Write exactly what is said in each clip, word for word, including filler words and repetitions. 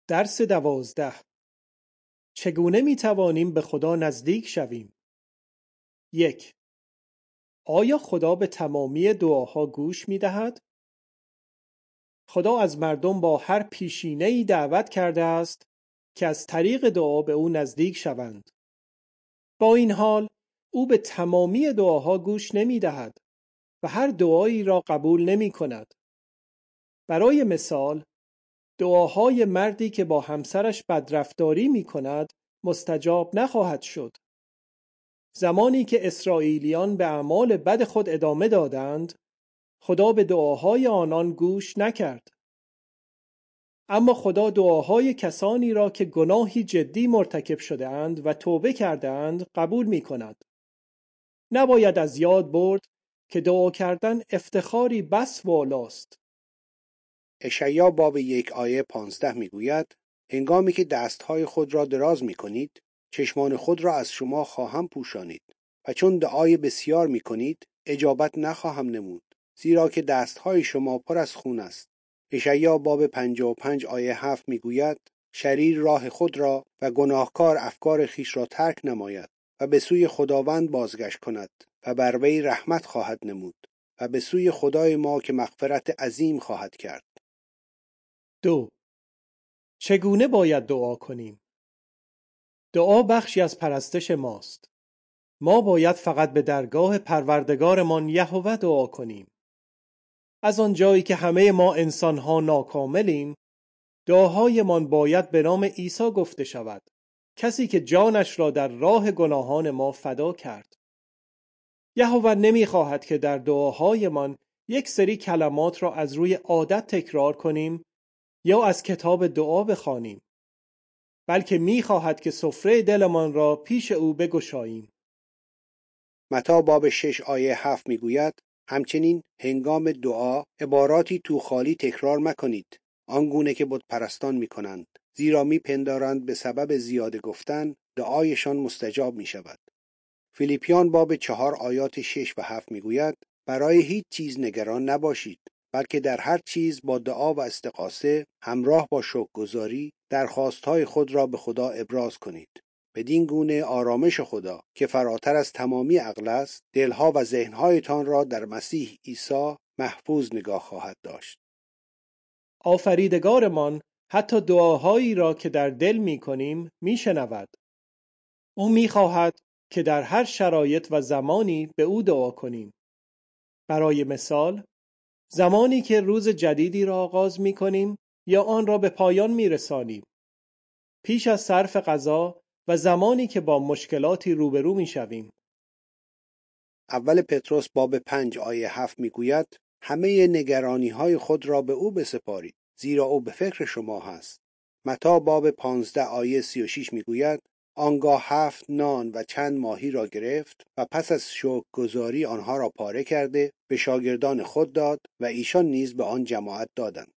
درس دوازده. چگونه می توانیم به خدا نزدیک شویم؟ یک. آیا خدا به تمامی دعاها گوش می دهد؟ خدا از مردم با هر پیشینه‌ای دعوت کرده است که از طریق دعا به او نزدیک شوند. با این حال او به تمامی دعاها گوش نمی دهد و هر دعایی را قبول نمی کند. برای مثال، دعاهای مردی که با همسرش بدرفتاری می کند مستجاب نخواهد شد. زمانی که اسرائیلیان به اعمال بد خود ادامه دادند، خدا به دعاهای آنان گوش نکرد. اما خدا دعاهای کسانی را که گناهی جدی مرتکب شده اند و توبه کرده اند قبول می کند. نباید از یاد برد که دعا کردن افتخاری بس والاست. اشعیا باب یک آیه پانزده میگوید هنگامی که دستهای خود را دراز میکنید چشمان خود را از شما خواهم پوشانید و چون دعای بسیار میکنید اجابت نخواهم نمود زیرا که دستهای شما پر از خون است. اشعیا باب پنجاه و پنج آیه هفت میگوید شریر راه خود را و گناهکار افکار خیش را ترک نماید و به سوی خداوند بازگشت کند و بر وی رحمت خواهد نمود و به سوی خدای ما که مغفرت عظیم خواهد کرد. دو. چگونه باید دعا کنیم؟ دعا بخشی از پرستش ماست. ما باید فقط به درگاه پروردگارمان یهوه دعا کنیم. از آن جایی که همه ما انسانها ناکاملیم، دعاهایمان باید به نام عیسی گفته شود، کسی که جانش را در راه گناهان ما فدا کرد. یهوه نمی‌خواهد که در دعاهایمان یک سری کلمات را از روی عادت تکرار کنیم یا از کتاب دعا بخوانیم، بلکه می‌خواهد که سفره دلمان را پیش او بگشاییم. متی باب شش آیه هفت میگوید همچنین هنگام دعا عباراتی تو خالی تکرار مکنید آنگونه که بت پرستان میکنند زیرا میپندارند به سبب زیاده گفتن دعایشان مستجاب میشود. فیلیپیان باب چهار آیات شش و هفت میگوید برای هیچ چیز نگران نباشید بلکه در هر چیز با دعا و استغاثه همراه با شکرگزاری درخواستهای خود را به خدا ابراز کنید. بدین گونه آرامش خدا که فراتر از تمامی عقل است دلها و ذهنهایتان را در مسیح عیسی محفوظ نگاه خواهد داشت. آفریدگارمان حتی دعاهایی را که در دل می کنیم می شنود. او می خواهد که در هر شرایط و زمانی به او دعا کنیم. برای مثال، زمانی که روز جدیدی را آغاز می کنیم یا آن را به پایان می رسانیم. پیش از صرف غذا و زمانی که با مشکلاتی روبرو می شویم. اول پتروس باب پنج آیه هفت میگوید همه نگرانی های خود را به او بسپارید زیرا او به فکر شما هست. متی باب پانزده آیه سی و شش میگوید آنگاه هفت نان و چند ماهی را گرفت و پس از شکرگزاری آنها را پاره کرده به شاگردان خود داد و ایشان نیز به آن جماعت دادند.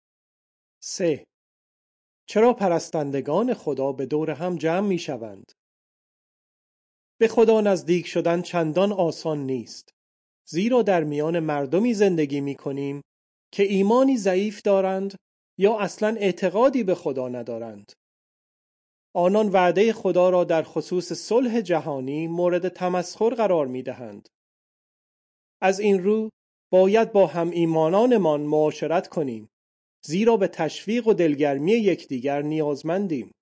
سه. چرا پرستندگان خدا به دور هم جمع می شوند؟ به خدا نزدیک شدن چندان آسان نیست، زیرا در میان مردمی زندگی می کنیم که ایمانی ضعیف دارند یا اصلاً اعتقادی به خدا ندارند. آنان وعده خدا را در خصوص صلح جهانی مورد تمسخر قرار می دهند. از این رو باید با هم ایمانانمان معاشرت کنیم، زیرا به تشویق و دلگرمی یکدیگر نیازمندیم.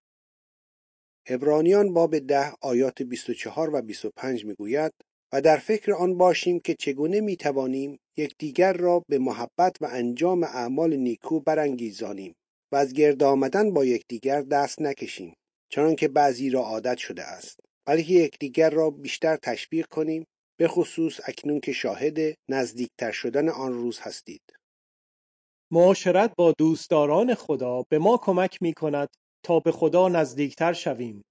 عبرانیان باب ده آیات بیست و چهار و بیست و پنج میگوید و در فکر آن باشیم که چگونه میتوانیم یکدیگر را به محبت و انجام اعمال نیکو برانگیزانیم و از گرد آمدن با یکدیگر دست نکشیم چنانکه بعضی را عادت شده است، بلکه یکدیگر را بیشتر تشویق کنیم، به خصوص اکنون که شاهد نزدیکتر شدن آن روز هستید. معاشرت با دوستداران خدا به ما کمک می کند تا به خدا نزدیکتر شویم.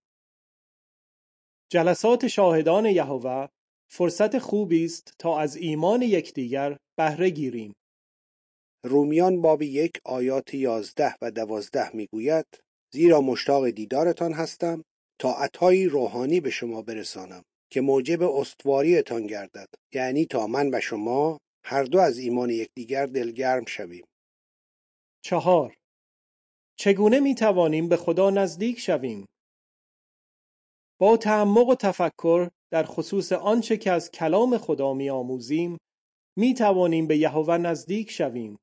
جلسات شاهدان یهوه فرصت خوبی است تا از ایمان یکدیگر بهره گیریم. رومیان باب یک آیات یازده و دوازده میگوید زیرا مشتاق دیدارتان هستم تا عطایی روحانی به شما برسانم که موجب استواریتان گردد، یعنی تا من و شما هر دو از ایمان یکدیگر دلگرم شویم. چهار. چگونه می توانیم به خدا نزدیک شویم؟ با تعمق و تفکر در خصوص آنچه که از کلام خدا می آموزیم می توانیم به یهوه نزدیک شویم.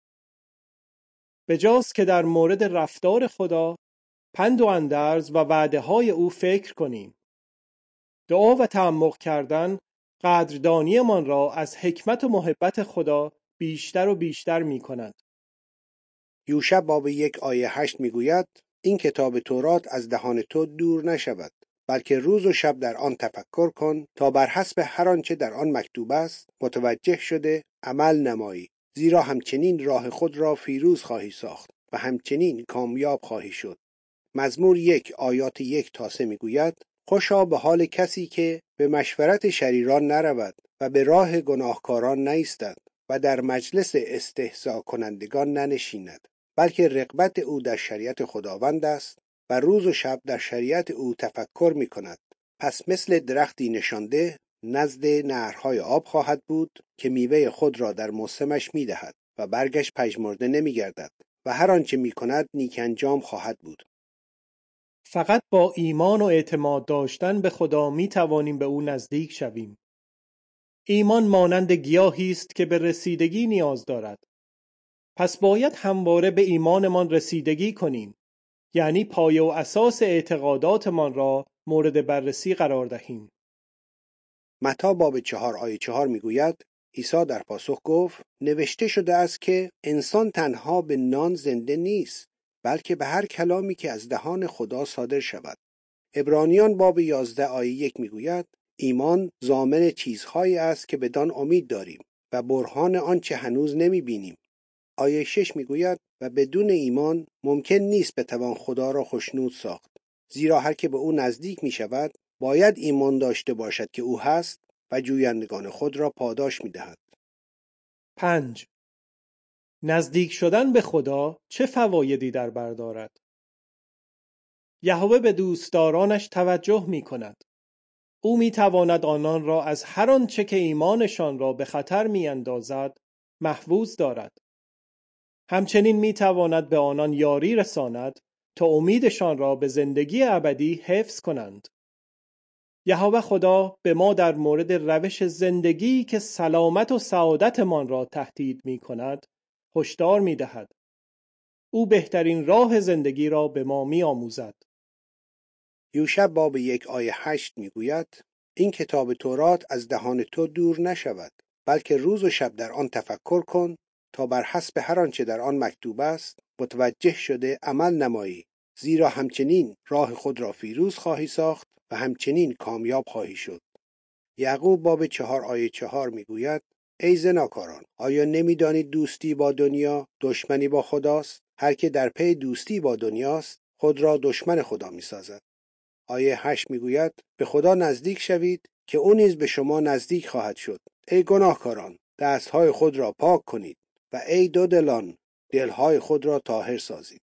بجاست که در مورد رفتار خدا، پند و اندرز و وعده های او فکر کنیم. دعا و تعمق کردن قدردانی من را از حکمت و محبت خدا بیشتر و بیشتر می کند. یوشع باب یک آیه هشت میگوید این کتاب تورات از دهان تو دور نشود، بلکه روز و شب در آن تفکر کن تا بر حسب هر آنچه در آن مکتوب است متوجه شده عمل نمایی، زیرا همچنین راه خود را فیروز خواهی ساخت و همچنین کامیاب خواهی شد. مزمور یک آیات یک تا سه میگوید خوشا به حال کسی که به مشورت شریران نرود و به راه گناهکاران نایستد و در مجلس استهزا کنندگان ننشیند، بلکه رغبت او در شریعت خداوند است و روز و شب در شریعت او تفکر می کند. پس مثل درختی نشانده نزد نهرهای آب خواهد بود که میوه خود را در موسمش می دهد و برگش پژمرده نمی گردد و هر آنچه می کند نیک انجام خواهد بود. فقط با ایمان و اعتماد داشتن به خدا می توانیم به او نزدیک شویم. ایمان مانند گیاهی است که به رسیدگی نیاز دارد. پس باید همواره به ایمانمان رسیدگی کنیم، یعنی پایه و اساس اعتقاداتمان را مورد بررسی قرار دهیم. متی باب چهار آیه چهار میگوید عیسی در پاسخ گفت نوشته شده است که انسان تنها به نان زنده نیست، بلکه به هر کلامی که از دهان خدا صادر شود. عبرانیان باب یازده آیه یک میگوید ایمان ضامن چیزهایی است که بدان امید داریم و برهان آنچه هنوز نمیبینیم. آیه شش میگوید و بدون ایمان ممکن نیست بتوان خدا را خوشنود ساخت، زیرا هر که به او نزدیک میشود باید ایمان داشته باشد که او هست و جویندگان خود را پاداش میدهد. پنج. نزدیک شدن به خدا چه فوایدی در بر دارد؟ یهوه به دوستدارانش توجه می کند. او می تواند آنان را از هر آنچه که ایمانشان را به خطر می اندازد محفوظ دارد. همچنین می تواند به آنان یاری رساند تا امیدشان را به زندگی ابدی حفظ کنند. یهوه خدا به ما در مورد روش زندگی که سلامت و سعادتمان را تهدید می کند هشدار می دهد. او بهترین راه زندگی را به ما می آموزد. یوشع باب یک آیه هشت میگوید این کتاب تورات از دهان تو دور نشود، بلکه روز و شب در آن تفکر کن تا بر حسب هر آنچه در آن مکتوب است متوجه شده عمل نمایی، زیرا همچنین راه خود را فیروز خواهی ساخت و همچنین کامیاب خواهی شد. یعقوب باب چهار آیه چهار میگوید ای زناکاران، آیا نمیدانید دوستی با دنیا دشمنی با خداست؟ هر که در پی دوستی با دنیاست خود را دشمن خدا میسازد. آیه هشت میگوید به خدا نزدیک شوید که او نیز به شما نزدیک خواهد شد. ای گناهکاران، دستهای خود را پاک کنید و ای دو دلان، دلهای خود را طاهر سازید.